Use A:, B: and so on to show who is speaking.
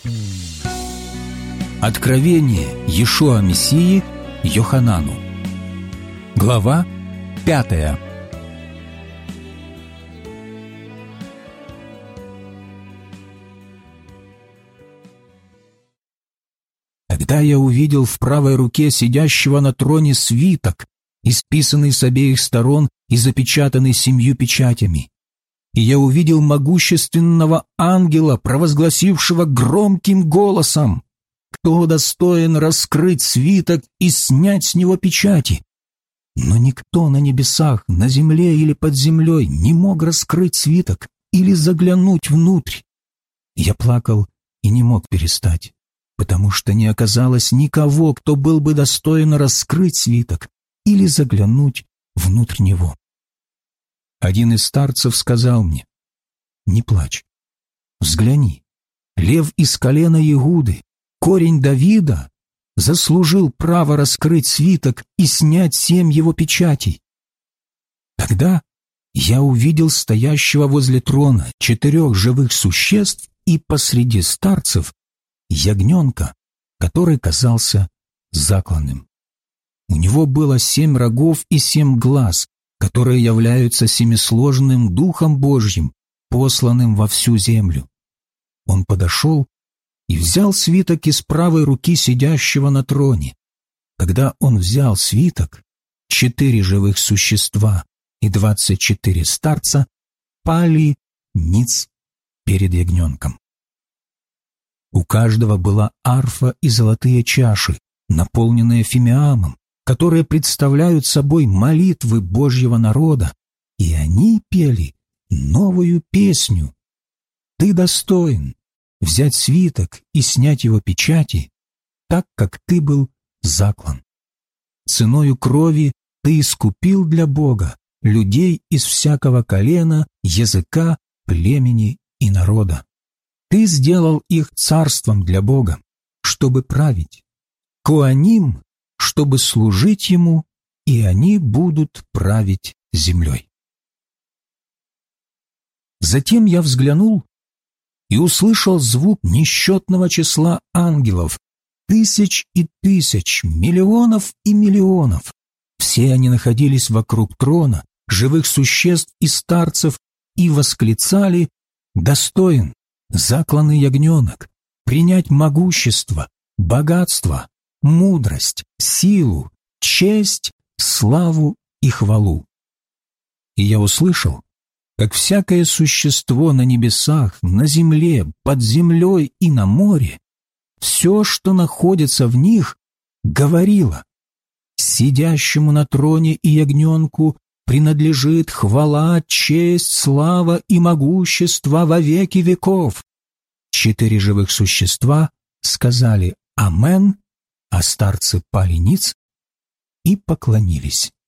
A: Откровение Иешуа Мессии Йоханану. Глава 5. Тогда я увидел в правой руке сидящего на троне свиток, исписанный с обеих сторон и запечатанный 7 печатями. И я увидел могущественного ангела, провозгласившего громким голосом: «Кто достоин раскрыть свиток и снять с него печати?» Но никто на небесах, на земле или под землей не мог раскрыть свиток или заглянуть внутрь. Я плакал и не мог перестать, потому что не оказалось никого, кто был бы достоин раскрыть свиток или заглянуть внутрь него. Один из старцев сказал мне: «Не плачь, взгляни, лев из колена Иуды, корень Давида, заслужил право раскрыть свиток и снять 7 его печатей». Тогда я увидел стоящего возле трона 4 живых существ и посреди старцев ягненка, который казался закланным. У него было 7 рогов и 7 глаз, которые являются семисложным Духом Божьим, посланным во всю землю. Он подошел и взял свиток из правой руки сидящего на троне. Когда он взял свиток, 4 живых существа и 24 старца пали ниц перед ягненком. У каждого была арфа и золотые чаши, наполненные фимиамом, которые представляют собой молитвы Божьего народа, и они пели новую песню: «Ты достоин взять свиток и снять его печати, так как ты был заклан. Ценою крови ты искупил для Бога людей из всякого колена, языка, племени и народа. Ты сделал их царством для Бога, чтобы править, коаним, чтобы служить Ему, и они будут править землей». Затем я взглянул и услышал звук несчетного числа ангелов, 1000 и 1000, миллионов и миллионов. Все они находились вокруг трона, живых существ и старцев, и восклицали: «Достоин закланный ягненок принять могущество, богатство, мудрость, силу, честь, славу и хвалу». И я услышал, как всякое существо на небесах, на земле, под землей и на море, все, что находится в них, говорило: «Сидящему на троне и ягненку принадлежит хвала, честь, слава и могущество во веки веков». 4 живых существа сказали «Амен», а старцы пали ниц и поклонились.